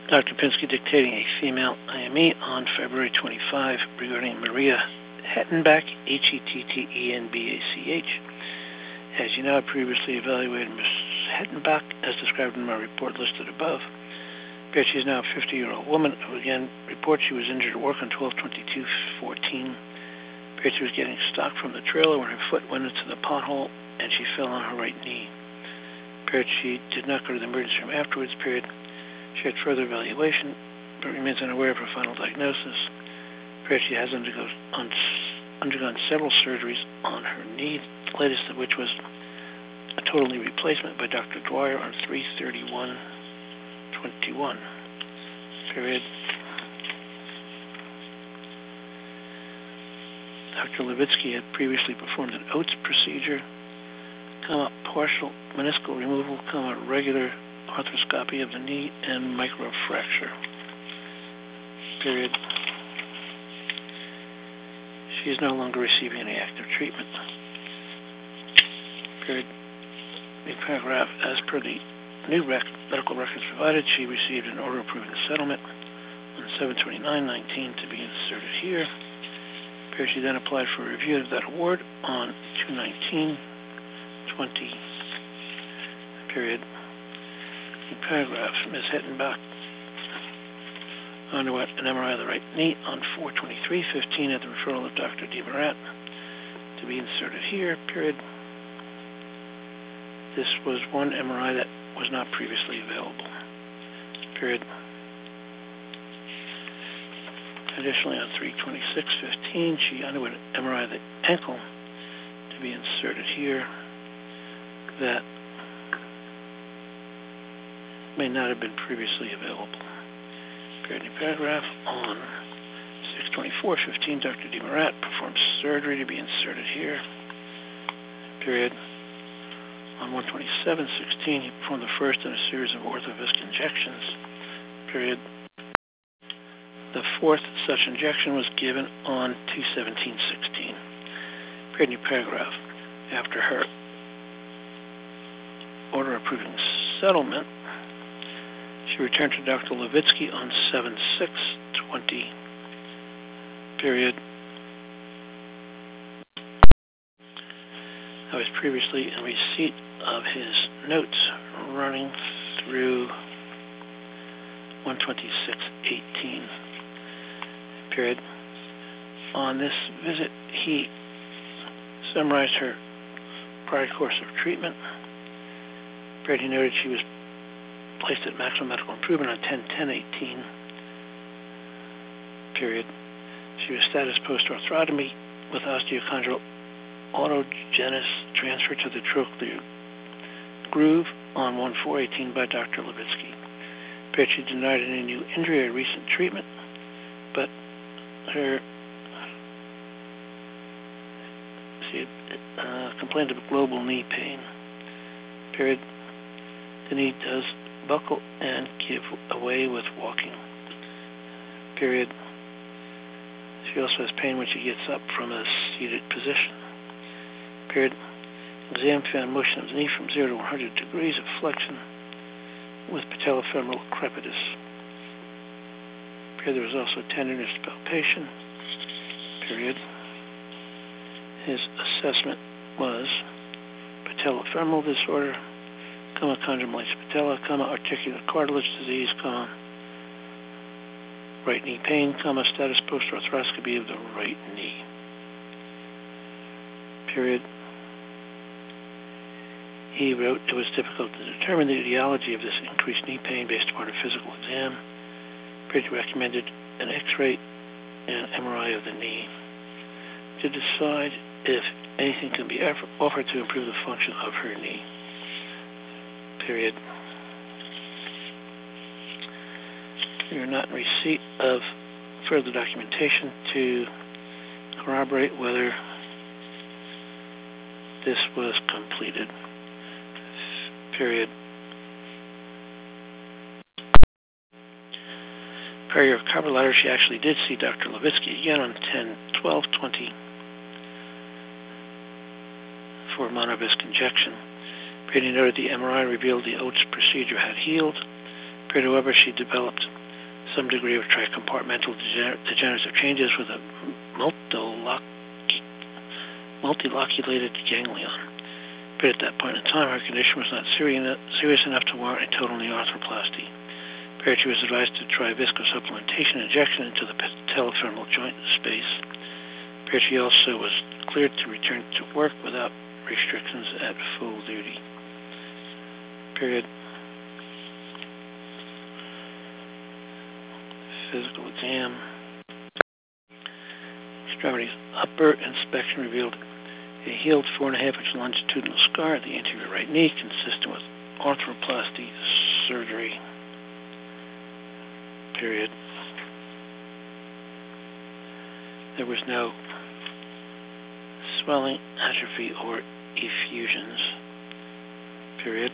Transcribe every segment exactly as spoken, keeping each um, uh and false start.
Doctor Pinsky dictating a female I M E on February twenty-fifth regarding Maria Hettenbach, H E T T E N B A C H. As you know, I previously evaluated Miz Hettenbach as described in my report listed above. Appears she is now a fifty-year-old woman who again reports she was injured at work on twelve twenty-two fourteen. Appears she was getting stock from the trailer when her foot went into the pothole and she fell on her right knee. Appears she did not go to the emergency room afterwards. Period. She had further evaluation, but remains unaware of her final diagnosis. Appears she has undergone, un, undergone several surgeries on her knee, the latest of which was a total knee replacement by Doctor Dwyer on three thirty-one twenty-one. Period. Doctor Levitsky had previously performed an Oates procedure, comma, partial meniscal removal, comma, regular arthroscopy of the knee and microfracture. Period. She is no longer receiving any active treatment. Period. New paragraph. As per the new rec medical records provided, she received an order approving the settlement on seven twenty-nine nineteen to be inserted here. Period. She then applied for a review of that award on two nineteen twenty. Period. In paragraph, Miz Hettenbach underwent an M R I of the right knee on four twenty-three fifteen at the referral of Doctor DeMarat to be inserted here. Period. This was one M R I that was not previously available. Period. Additionally, on three twenty-six fifteen, she underwent an M R I of the ankle to be inserted here that may not have been previously available. Period. New paragraph. On six twenty-four fifteen, Doctor DeMarat performed surgery to be inserted here. Period. On one twenty-seven sixteen, he performed the first in a series of Orthovisc injections. Period. The fourth such injection was given on two seventeen sixteen. Period. New paragraph. After her order approving settlement, she returned to Doctor Levitsky on seven six twenty. Period. I was previously in receipt of his notes running through one twenty-six eighteen. Period. On this visit, he summarized her prior course of treatment. Period. He noted she was placed at maximum medical improvement on ten ten eighteen. Period. She was status post-arthrotomy with osteochondral autogenesis transfer to the trochlear groove on one four eighteen by Doctor Levitsky. Period. She denied any new injury or recent treatment, but her she uh, complained of global knee pain. Period. The knee does buckle and give away with walking. Period. She also has pain when she gets up from a seated position. Period. Exam found motion of the knee from zero to one hundred degrees of flexion with patellofemoral crepitus. Period. There was also tenderness palpation. Period. His assessment was patellofemoral disorder, comma, chondromalacia patella, comma, articular cartilage disease, comma, right knee pain, comma, status post-arthroscopy of the right knee. Period. He wrote it was difficult to determine the etiology of this increased knee pain based upon a physical exam. Period. He recommended an X-ray and M R I of the knee to decide if anything can be offered to improve the function of her knee. Period. You're not in receipt of further documentation to corroborate whether this was completed. Period. Per your cover letter, she actually did see Doctor Levitsky again on ten twelve twenty for monovisc injection. He noted the M R I revealed the Oates procedure had healed. Period. However, she developed some degree of tricompartmental degener degenerative changes with a multiloc multiloculated ganglion. But at that point in time, her condition was not serious serious enough to warrant a total knee arthroplasty. Period. She was advised to try viscosupplementation injection into the patellofemoral joint space. Period. She also was cleared to return to work without restrictions at full duty. Period. Physical exam. Extremities. Upper inspection revealed a healed four and a half inch longitudinal scar at the anterior right knee, consistent with arthroplasty surgery. Period. There was no swelling, atrophy, or effusions. Period.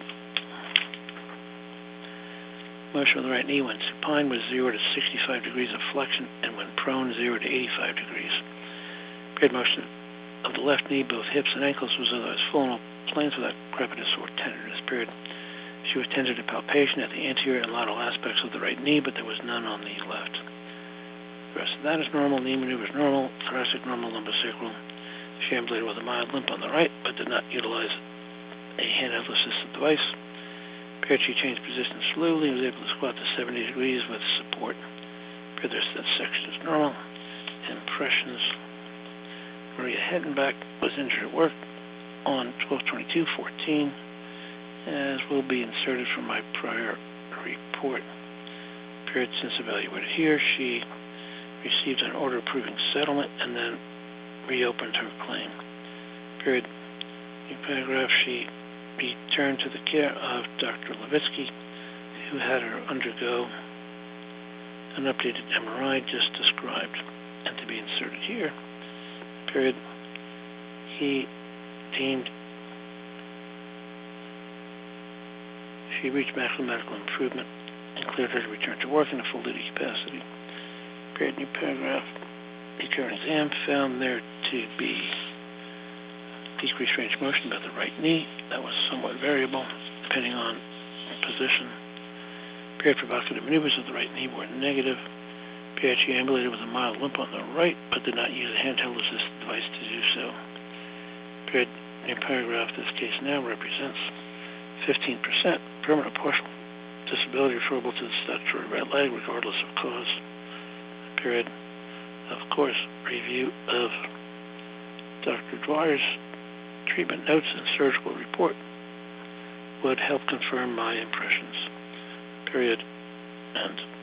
Motion of the right knee when supine was zero to sixty-five degrees of flexion, and when prone, zero to eighty-five degrees. Period. Motion of the left knee, both hips and ankles, was otherwise full in all planes without crepitus or tenderness. Period. She was tended to palpation at the anterior and lateral aspects of the right knee, but there was none on the left. The rest of that is normal. Knee maneuvers normal. Thoracic normal. Lumbosacral. She ambulated with a mild limp on the right, but did not utilize a handheld-assisted device. Period. She changed position slowly and was able to squat to seventy degrees with support. Period. That section is normal. Impressions. Maria Hettenbach was injured at work on twelve twenty-two fourteen, as will be inserted from my prior report. Period. Since evaluated here, she received an order approving settlement and then reopened her claim. Period. New paragraph. She returned to the care of Doctor Levitsky, who had her undergo an updated M R I just described, and to be inserted here. Period. He deemed she reached maximum medical improvement and cleared her to return to work in a full duty capacity. Period. New paragraph. The current exam found there to be decreased range of motion about the right knee. That was somewhat variable depending on position. Period. Provocative maneuvers of the right knee were negative. Period. She ambulated with a mild limp on the right, but did not use a handheld assisted device to do so. Period. New paragraph. This case now represents fifteen percent permanent partial disability referable to the statutory right leg, regardless of cause. Period. Of course, review of Doctor Dwyer's treatment notes and surgical report would help confirm my impressions. Period. And